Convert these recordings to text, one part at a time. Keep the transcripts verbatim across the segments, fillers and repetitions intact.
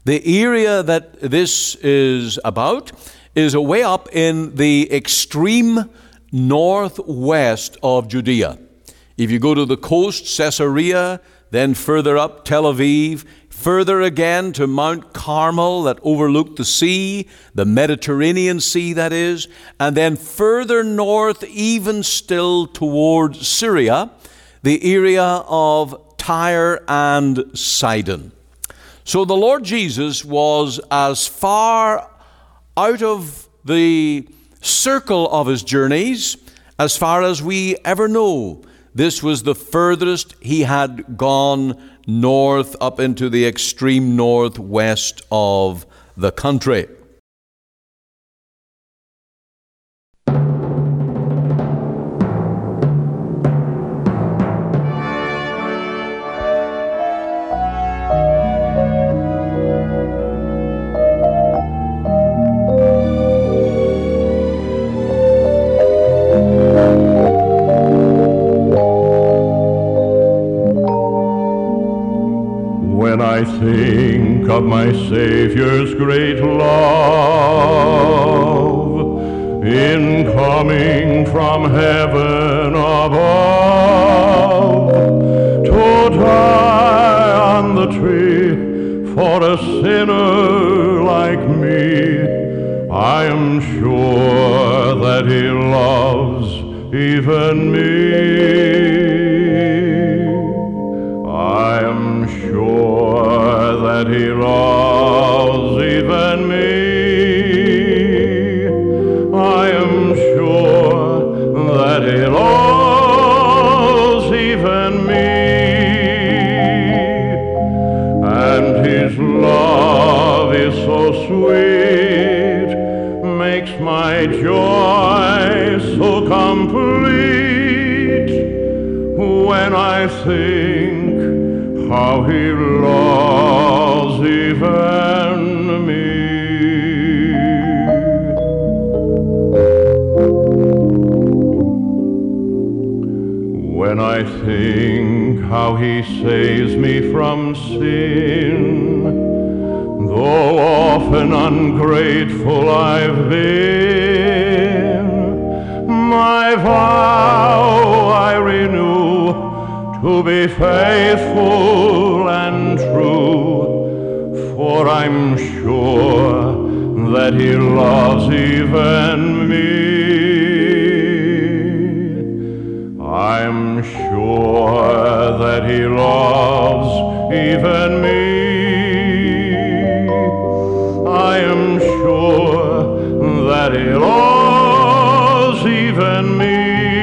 The area that this is about is away up in the extreme northwest of Judea. If you go to the coast, Caesarea, then further up, Tel Aviv, further again to Mount Carmel that overlooked the sea, the Mediterranean Sea that is, and then further north, even still toward Syria, the area of Tyre and Sidon. So the Lord Jesus was as far out of the circle of his journeys as far as we ever know. This was the furthest he had gone north up into the extreme northwest of the country. When I think of my Savior's great love in coming from heaven above to die on the tree for a sinner like me, I am sure that he loves even me. I am sure that he loves even me. I am sure that he loves even me. And his love is so sweet, makes my joy so complete, when I think how he loves even me. When I think how he saves me from sin, though often ungrateful I've been, my vow I renew to be faithful and true, for I'm sure that he loves even me. I'm sure that he loves even me. I am sure that he loves even me.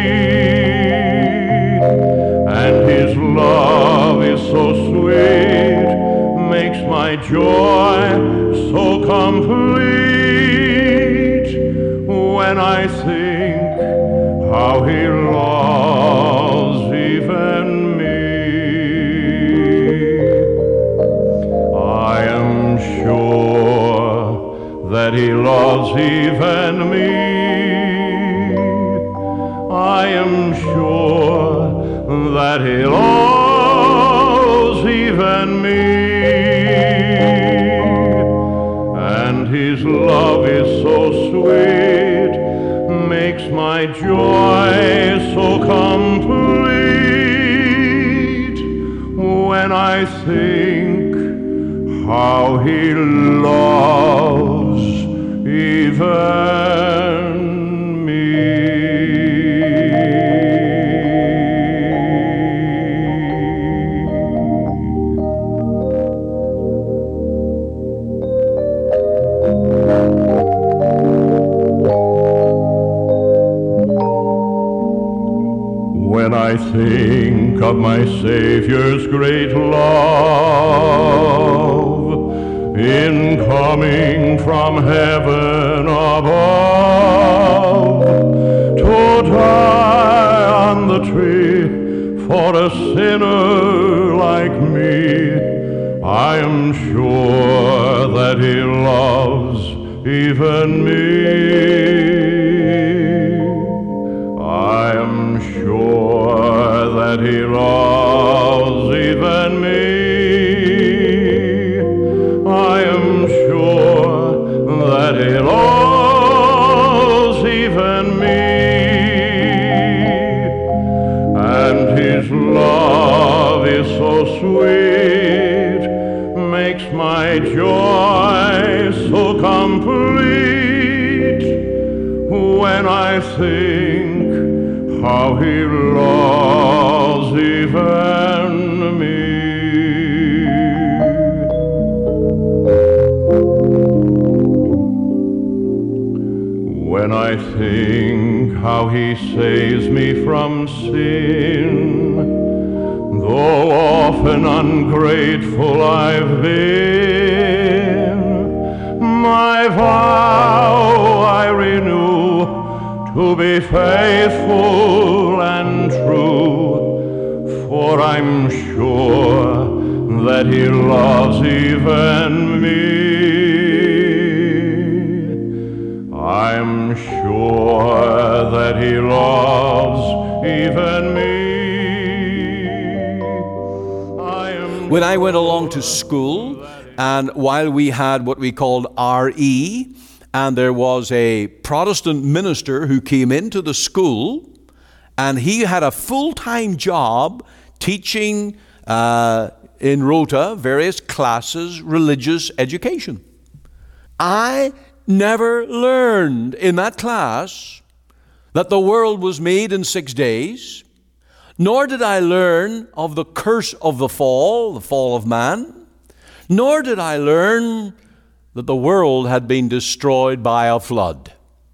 And his love is so sweet, makes my joy so complete, when I think how he loves even me. I am sure that he loves even me. I am sure that he loves even me. And his love is so sweet, makes my joy so complete, when I think how he loves even me. When I think of my Savior's great love in coming from heaven above to die on the tree for a sinner like me, I am sure that he loves even me. I am sure that he loves even me. I am my joy so complete when I think how he loves even me. When I think how he saves me from sin, though often ungrateful I've been, my vow I renew to be faithful and true, for I'm sure that he loves even me. I'm sure that he loves even me. When I went along to school, and while we had what we called R E, and there was a Protestant minister who came into the school, and he had a full-time job teaching uh, in Rota various classes, religious education. I never learned in that class that the world was made in six days, nor did I learn of the curse of the fall, the fall of man, nor did I learn that the world had been destroyed by a flood.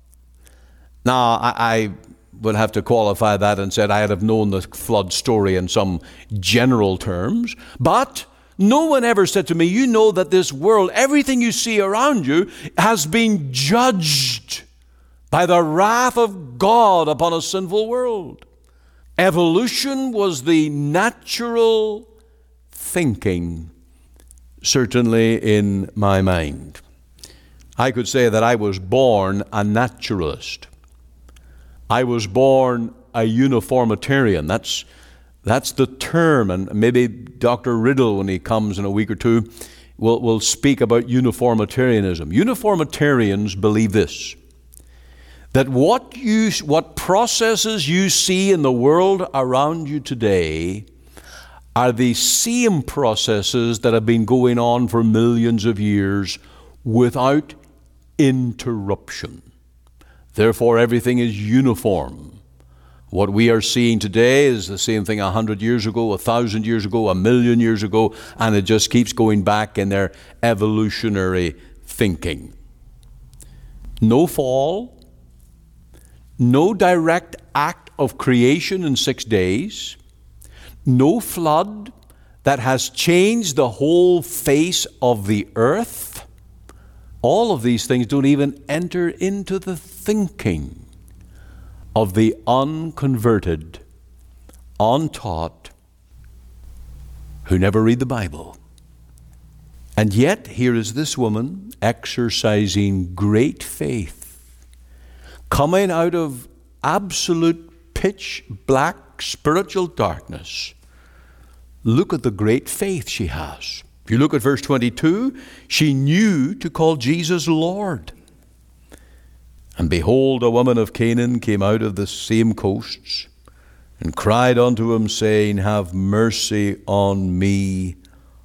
Now, I, I would have to qualify that and said I'd have known the flood story in some general terms, but no one ever said to me, you know that this world, everything you see around you, has been judged by the wrath of God upon a sinful world. Evolution was the natural thinking, certainly in my mind. I could say that I was born a naturalist. I was born a uniformitarian. That's, that's the term, and maybe Doctor Riddle, when he comes in a week or two, will, will speak about uniformitarianism. Uniformitarians believe this, that what you, what processes you see in the world around you today are the same processes that have been going on for millions of years without interruption. Therefore, everything is uniform. What we are seeing today is the same thing a hundred years ago, a thousand years ago, a million years ago, and it just keeps going back in their evolutionary thinking. No fall, no direct act of creation in six days, no flood that has changed the whole face of the earth. All of these things don't even enter into the thinking of the unconverted, untaught, who never read the Bible. And yet, here is this woman exercising great faith, coming out of absolute pitch black spiritual darkness. Look at the great faith she has. If you look at verse twenty-two, she knew to call Jesus Lord. And behold, a woman of Canaan came out of the same coasts and cried unto him, saying, Have mercy on me,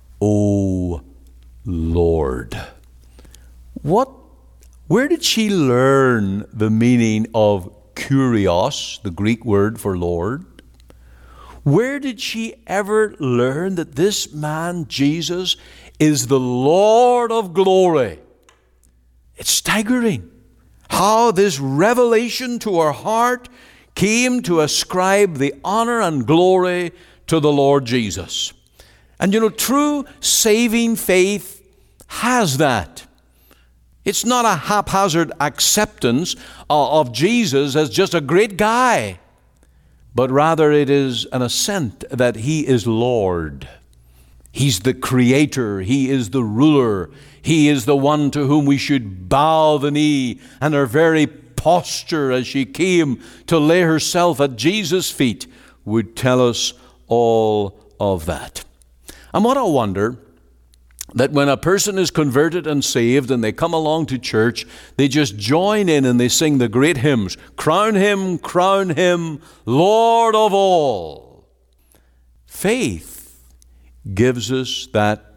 O Lord. What? Where did she learn the meaning of kurios, the Greek word for Lord? Where did she ever learn that this man, Jesus, is the Lord of glory? It's staggering how this revelation to her heart came to ascribe the honor and glory to the Lord Jesus. And you know, true saving faith has that. It's not a haphazard acceptance of Jesus as just a great guy, but rather it is an assent that He is Lord. He's the creator. He is the ruler. He is the one to whom we should bow the knee. And her very posture as she came to lay herself at Jesus' feet would tell us all of that. And what a wonder that when a person is converted and saved and they come along to church, they just join in and they sing the great hymns. Crown Him, crown Him, Lord of all. Faith gives us that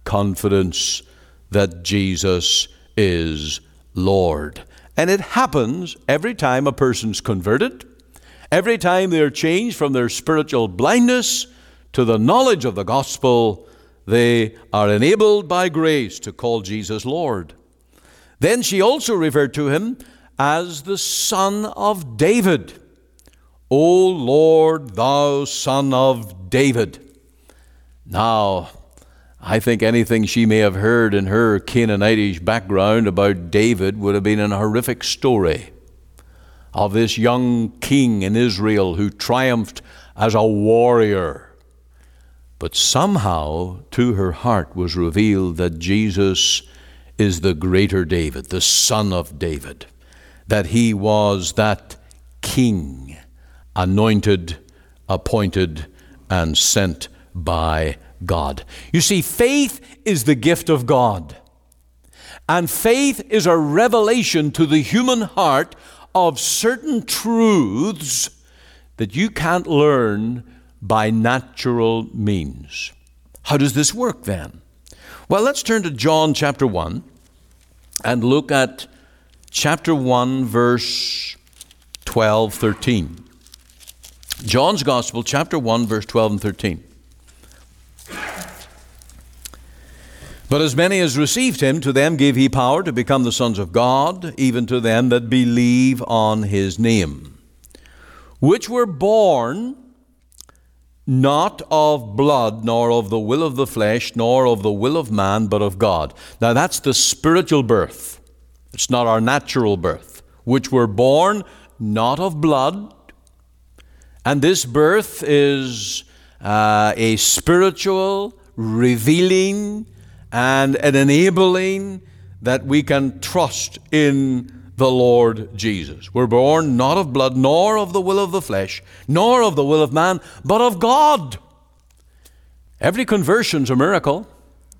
confidence that Jesus is Lord. And it happens every time a person's converted, every time they're changed from their spiritual blindness to the knowledge of the gospel, they are enabled by grace to call Jesus Lord. Then she also referred to him as the Son of David. O Lord, thou Son of David. Now, I think anything she may have heard in her Canaanitish background about David would have been an horrific story of this young king in Israel who triumphed as a warrior. But somehow to her heart was revealed that Jesus is the greater David, the Son of David, that he was that king, anointed, appointed, and sent by God. You see, faith is the gift of God. And faith is a revelation to the human heart of certain truths that you can't learn by natural means. How does this work then? Well, let's turn to John chapter one and look at chapter one, verse twelve, thirteen. John's Gospel, chapter one, verse twelve and thirteen. But as many as received him, to them gave he power to become the sons of God, even to them that believe on his name, which were born not of blood, nor of the will of the flesh, nor of the will of man, but of God. Now that's the spiritual birth. It's not our natural birth. Which were born not of blood. And this birth is uh, a spiritual, revealing, and an enabling that we can trust in the Lord Jesus. We're born not of blood, nor of the will of the flesh, nor of the will of man, but of God. Every conversion's a miracle.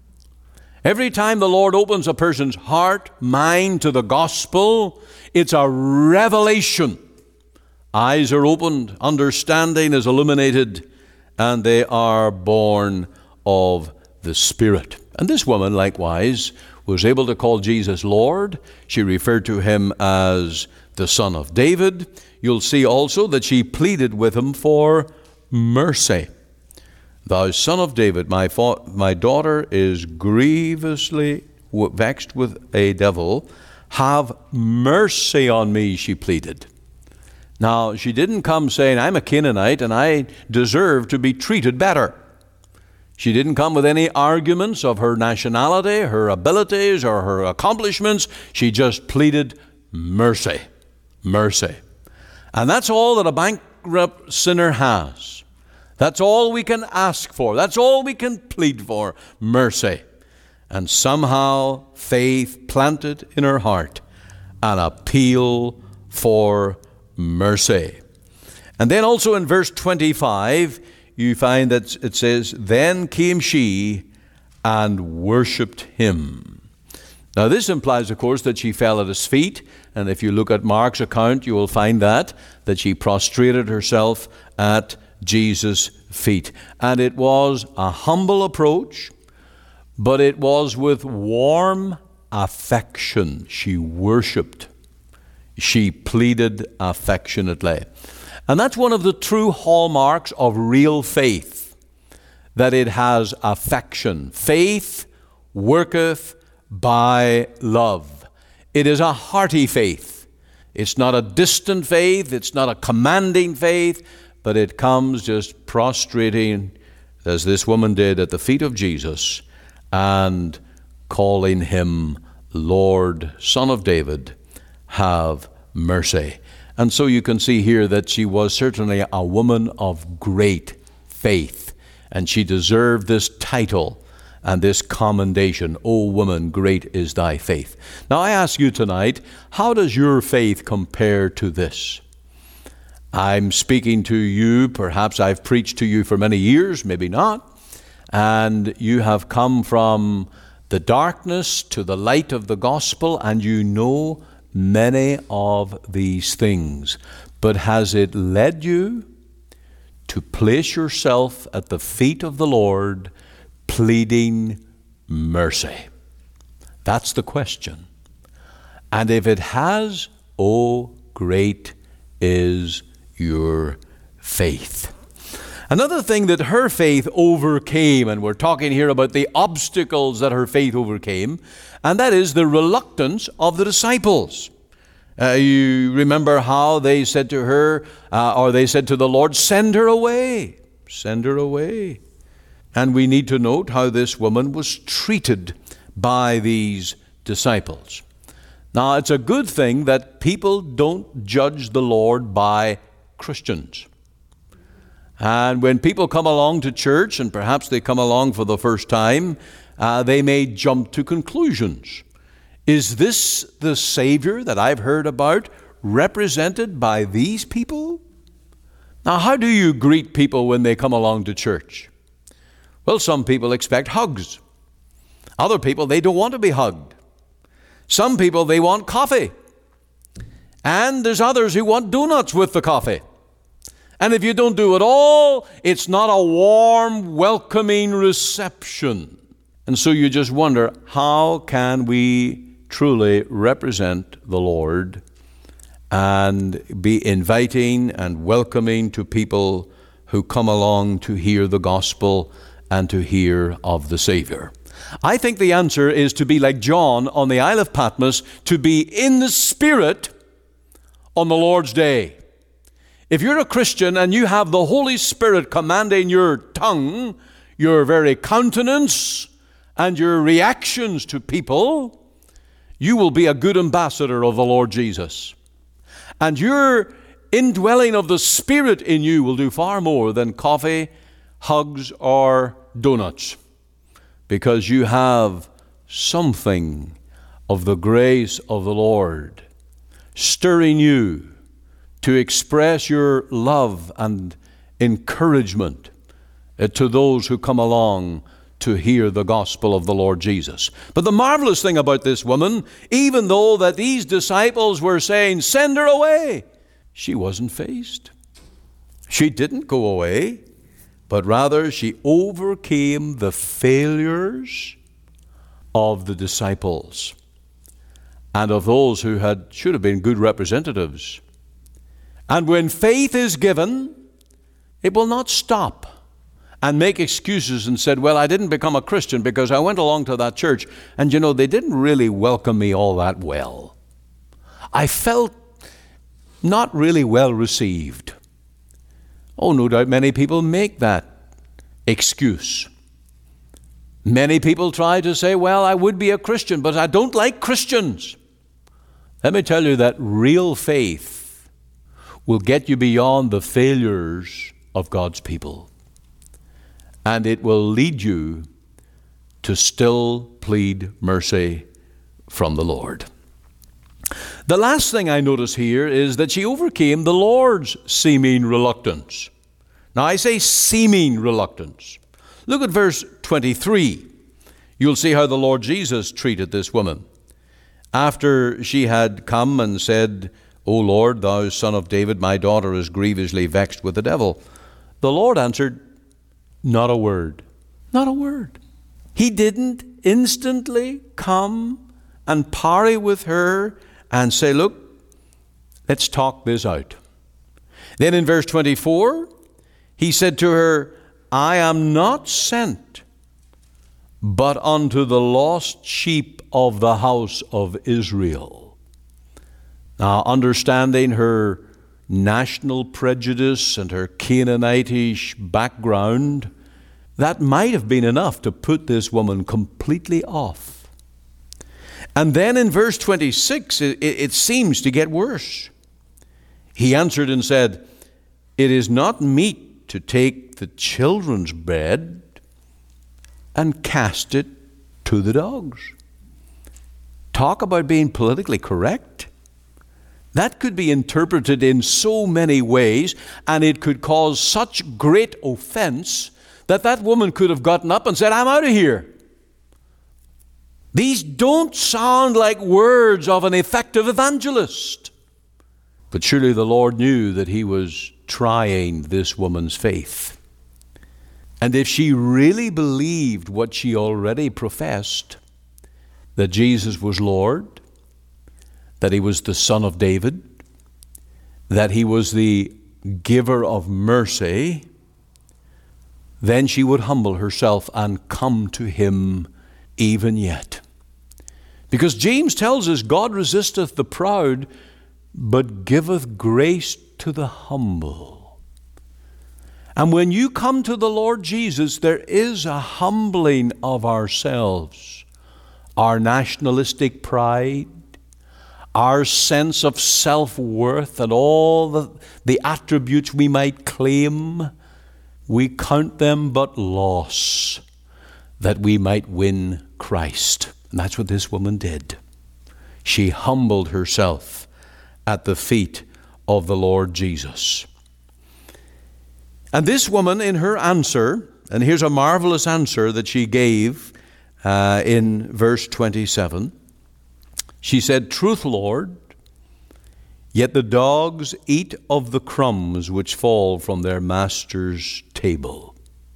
Every time the Lord opens a person's heart, mind to the gospel, it's a revelation. Eyes are opened, understanding is illuminated, and they are born of the Spirit. And this woman, likewise, was able to call Jesus Lord. She referred to him as the Son of David. You'll see also that she pleaded with him for mercy. Thou Son of David, my, fa- my daughter is grievously vexed with a devil. Have mercy on me, she pleaded. Now, she didn't come saying, I'm a Canaanite and I deserve to be treated better. She didn't come with any arguments of her nationality, her abilities, or her accomplishments. She just pleaded mercy, mercy. And that's all that a bankrupt sinner has. That's all we can ask for. That's all we can plead for, mercy. And somehow faith planted in her heart an appeal for mercy. And then also in verse twenty-five, you find that it says, then came she and worshipped him. Now this implies, of course, that she fell at his feet. And if you look at Mark's account, you will find that, that she prostrated herself at Jesus' feet. And it was a humble approach, but it was with warm affection. She worshipped. She pleaded affectionately. And that's one of the true hallmarks of real faith, that it has affection. Faith worketh by love. It is a hearty faith. It's not a distant faith. It's not a commanding faith, but it comes just prostrating, as this woman did, at the feet of Jesus and calling him Lord, Son of David, have mercy. And so you can see here that she was certainly a woman of great faith, and she deserved this title and this commendation. O woman, great is thy faith. Now I ask you tonight, how does your faith compare to this? I'm speaking to you, perhaps I've preached to you for many years, maybe not, and you have come from the darkness to the light of the gospel, and you know many of these things. But has it led you to place yourself at the feet of the Lord, pleading mercy? That's the question. And if it has, oh, great is your faith. Another thing that her faith overcame, and we're talking here about the obstacles that her faith overcame, and that is the reluctance of the disciples. Uh, you remember how they said to her, uh, or they said to the Lord, send her away, send her away. And we need to note how this woman was treated by these disciples. Now, it's a good thing that people don't judge the Lord by Christians. And when people come along to church, and perhaps they come along for the first time, uh, they may jump to conclusions. Is this the Savior that I've heard about represented by these people? Now, how do you greet people when they come along to church? Well, some people expect hugs. Other people, they don't want to be hugged. Some people, they want coffee. And there's others who want donuts with the coffee. And if you don't do it all, it's not a warm, welcoming reception. And so you just wonder, how can we truly represent the Lord and be inviting and welcoming to people who come along to hear the gospel and to hear of the Savior? I think the answer is to be like John on the Isle of Patmos, to be in the Spirit on the Lord's day. If you're a Christian and you have the Holy Spirit commanding your tongue, your very countenance, and your reactions to people, you will be a good ambassador of the Lord Jesus. And your indwelling of the Spirit in you will do far more than coffee, hugs, or donuts, because you have something of the grace of the Lord stirring you to express your love and encouragement to those who come along to hear the gospel of the Lord Jesus. But the marvelous thing about this woman, even though that these disciples were saying, send her away, she wasn't fazed. She didn't go away, but rather she overcame the failures of the disciples and of those who had should have been good representatives. And when faith is given, it will not stop and make excuses and said, well, I didn't become a Christian because I went along to that church and, you know, they didn't really welcome me all that well. I felt not really well received. Oh, no doubt many people make that excuse. Many people try to say, well, I would be a Christian, but I don't like Christians. Let me tell you that real faith will get you beyond the failures of God's people. And it will lead you to still plead mercy from the Lord. The last thing I notice here is that she overcame the Lord's seeming reluctance. Now I say seeming reluctance. Look at verse twenty-three. You'll see how the Lord Jesus treated this woman. After she had come and said, O Lord, thou Son of David, my daughter is grievously vexed with the devil, the Lord answered, not a word. Not a word. He didn't instantly come and parry with her and say, look, let's talk this out. Then in verse twenty-four, he said to her, I am not sent but unto the lost sheep of the house of Israel. Now, understanding her national prejudice and her Canaanitish background, that might have been enough to put this woman completely off. And then in verse twenty-six, it, it seems to get worse. He answered and said, it is not meet to take the children's bread and cast it to the dogs. Talk about being politically correct. That could be interpreted in so many ways, and it could cause such great offense that that woman could have gotten up and said, I'm out of here. These don't sound like words of an effective evangelist. But surely the Lord knew that he was trying this woman's faith. And if she really believed what she already professed, that Jesus was Lord, that he was the Son of David, that he was the giver of mercy, then she would humble herself and come to him even yet. Because James tells us, God resisteth the proud, but giveth grace to the humble. And when you come to the Lord Jesus, there is a humbling of ourselves, our nationalistic pride, our sense of self-worth, and all the, the attributes we might claim. We count them but loss, that we might win Christ. And that's what this woman did. She humbled herself at the feet of the Lord Jesus. And this woman, in her answer, and here's a marvelous answer that she gave uh, in verse twenty-seven. She said, Truth, Lord, yet the dogs eat of the crumbs which fall from their master's table.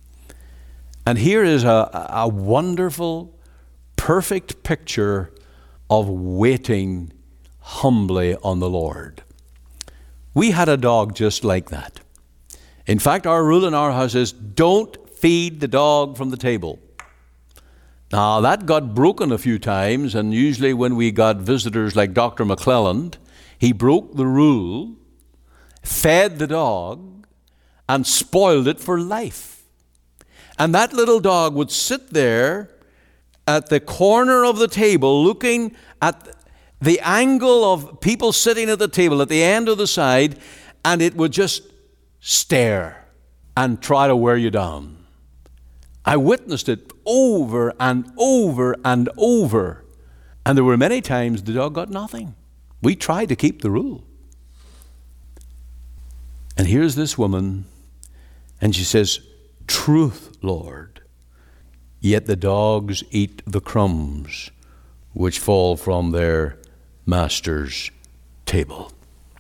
And here is a, a wonderful, perfect picture of waiting humbly on the Lord. We had a dog just like that. In fact, our rule in our house is don't feed the dog from the table. Now, that got broken a few times, and usually when we got visitors like Doctor McClelland, he broke the rule, fed the dog, and spoiled it for life. And that little dog would sit there at the corner of the table looking at the angle of people sitting at the table at the end of the side, and it would just stare and try to wear you down. I witnessed it over and over and over. And there were many times the dog got nothing. We tried to keep the rule. And here's this woman, and she says, Truth, Lord, yet the dogs eat the crumbs which fall from their master's table.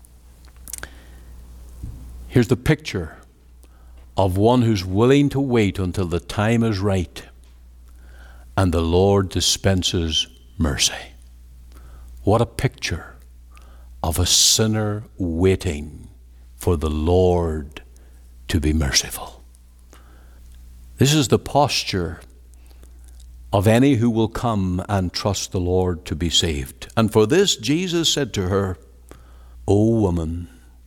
Here's the picture of one who's willing to wait until the time is right and the Lord dispenses mercy. What a picture of a sinner waiting for the Lord to be merciful. This is the posture of any who will come and trust the Lord to be saved. And for this, Jesus said to her, O woman,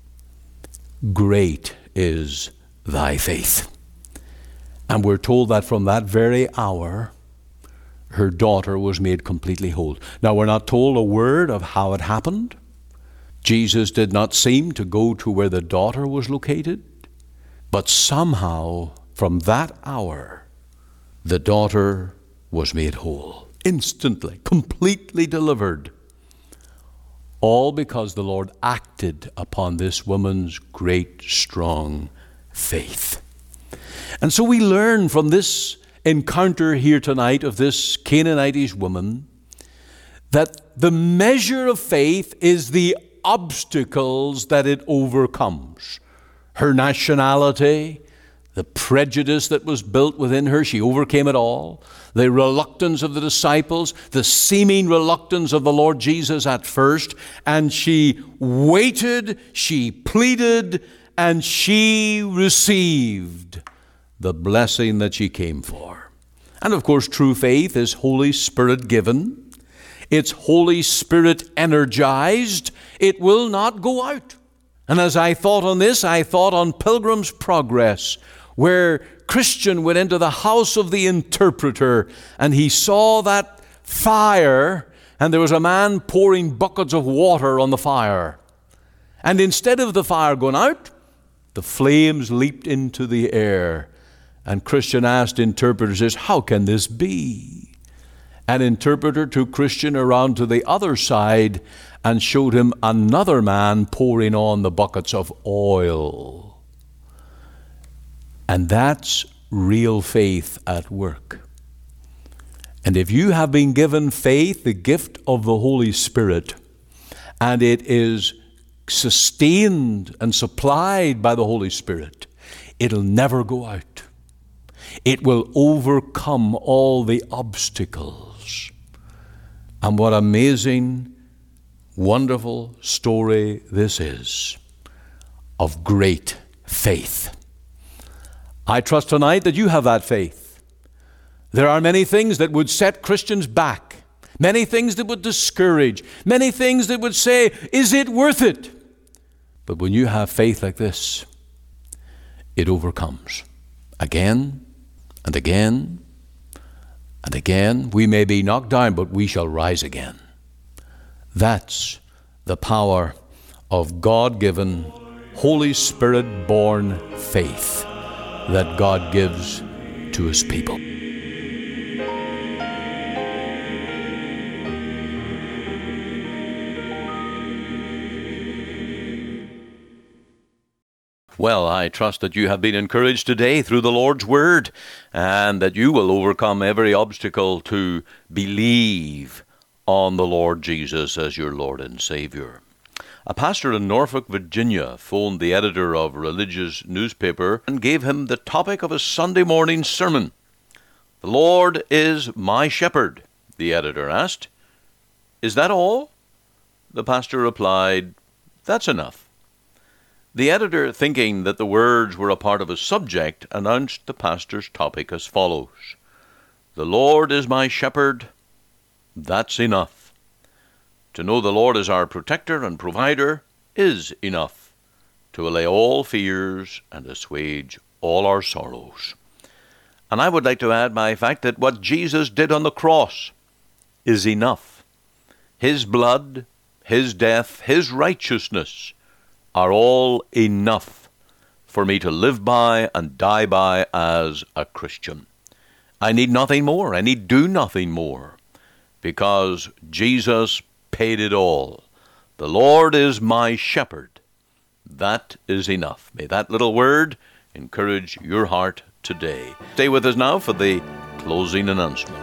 great is thy faith. And we're told that from that very hour, her daughter was made completely whole. Now, we're not told a word of how it happened. Jesus did not seem to go to where the daughter was located, but somehow, from that hour, the daughter was made whole. Instantly, completely delivered. All because the Lord acted upon this woman's great, strong faith. And so we learn from this encounter here tonight of this Canaanitish woman that the measure of faith is the obstacles that it overcomes. Her nationality, the prejudice that was built within her, she overcame it all. The reluctance of the disciples, the seeming reluctance of the Lord Jesus at first, and she waited, she pleaded, and she received the blessing that she came for. And of course, true faith is Holy Spirit given. It's Holy Spirit energized. It will not go out. And as I thought on this, I thought on Pilgrim's Progress, where Christian went into the house of the interpreter and he saw that fire, and there was a man pouring buckets of water on the fire. And instead of the fire going out, the flames leaped into the air. And Christian asked interpreter, says, how can this be? An interpreter took Christian around to the other side and showed him another man pouring on the buckets of oil. And that's real faith at work. And if you have been given faith, the gift of the Holy Spirit, and it is sustained and supplied by the Holy Spirit, it'll never go out. It will overcome all the obstacles. And what amazing, wonderful story this is of great faith. I trust tonight that you have that faith. There are many things that would set Christians back, many things that would discourage, many things that would say, is it worth it? But when you have faith like this, it overcomes. Again and again and again. We may be knocked down, but we shall rise again. That's the power of God-given, Holy Spirit-born faith that God gives to His people. Well, I trust that you have been encouraged today through the Lord's Word, and that you will overcome every obstacle to believe on the Lord Jesus as your Lord and Savior. A pastor in Norfolk, Virginia, phoned the editor of a religious newspaper and gave him the topic of a Sunday morning sermon. "The Lord is my shepherd," the editor asked. "Is that all?" The pastor replied, "That's enough." The editor, thinking that the words were a part of a subject, announced the pastor's topic as follows: "The Lord is my shepherd, that's enough. To know the Lord is our protector and provider is enough to allay all fears and assuage all our sorrows." And I would like to add my fact that what Jesus did on the cross is enough. His blood, His death, His righteousness are all enough for me to live by and die by as a Christian. I need nothing more. I need do nothing more, because Jesus paid it all. The Lord is my shepherd. That is enough. May that little word encourage your heart today. Stay with us now for the closing announcement.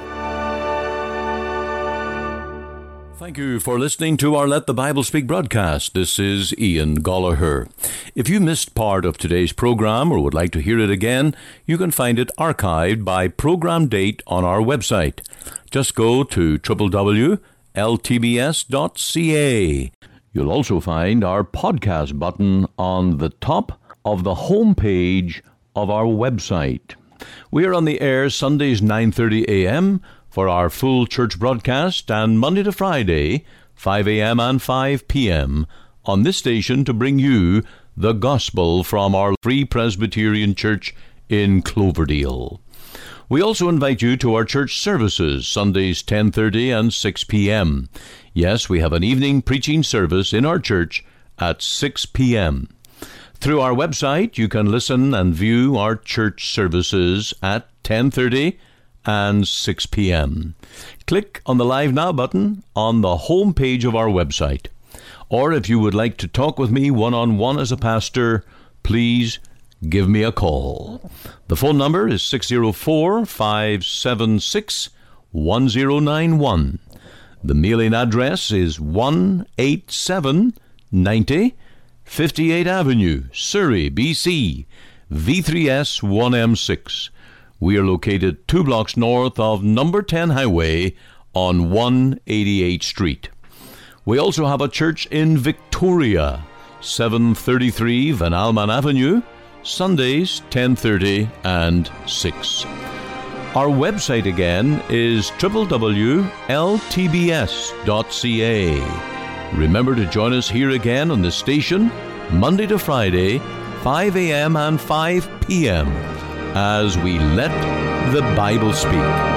Thank you for listening to our Let the Bible Speak broadcast. This is Ian Gollaher. If you missed part of today's program or would like to hear it again, you can find it archived by program date on our website. Just go to w w w dot l t b s dot c a. You'll also find our podcast button on the top of the home page of our website. We are on the air Sundays nine thirty a.m., for our full church broadcast, and Monday to Friday, five a.m. and five p.m. on this station to bring you the gospel from our Free Presbyterian Church in Cloverdale. We also invite you to our church services, Sundays ten thirty and six p.m. Yes, we have an evening preaching service in our church at six p.m. Through our website, you can listen and view our church services at ten thirty and six p.m. Click on the Live Now button on the home page of our website. Or if you would like to talk with me one-on-one as a pastor, please give me a call. The phone number is six oh four, five seven six, one oh nine one. The mailing address is one eighty-seven ninety fifty-eighth Avenue, Surrey, B C, V three S one M six. We are located two blocks north of number ten Highway on one eighty-eighth Street. We also have a church in Victoria, seven thirty-three Van Alman Avenue, Sundays ten thirty and six. Our website again is w w w dot l t b s dot c a. Remember to join us here again on the station, Monday to Friday, five a.m. and five p.m. as we let the Bible speak.